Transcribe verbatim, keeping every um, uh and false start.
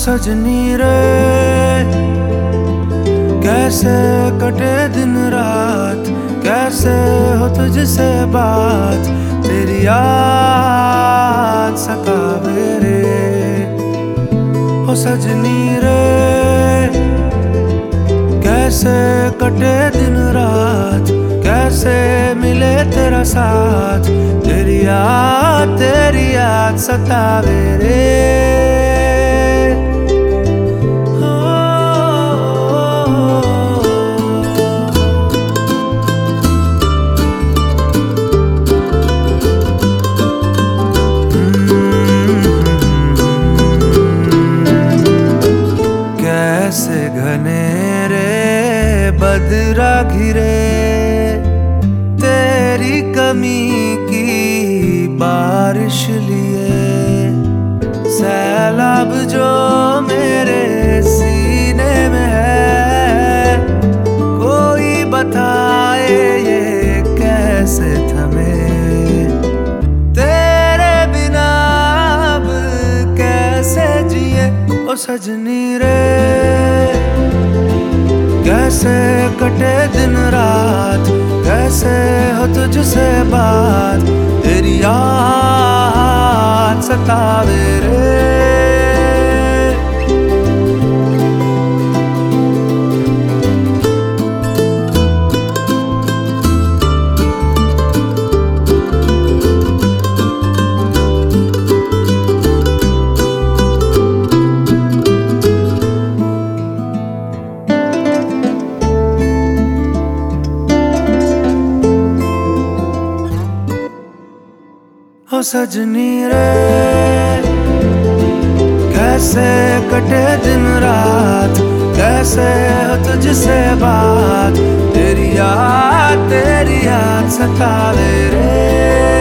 सजनी रे कैसे कटे दिन रात, कैसे हो तुझसे बात, तेरी याद सतावे रे। हो सजनी रे कैसे कटे दिन रात, कैसे मिले तेरा साथ, तेरी याद तेरी याद सतावे रे। कैसे घनेरे बदरा घिरे तेरी कमी की बारिश लिए, सैलाब जो मेरे सीने में है, कोई बताए ये कैसे थमे, तेरे बिना अब कैसे जिए। ओ सजनी रे कैसे कटे दिन रात, कैसे हो तुझसे बात, तेरी याद सतावे रे। ओ सजनी रे कैसे कटे दिन रात, कैसे हो तुझसे बात, तेरी याद तेरी याद सतावे रे।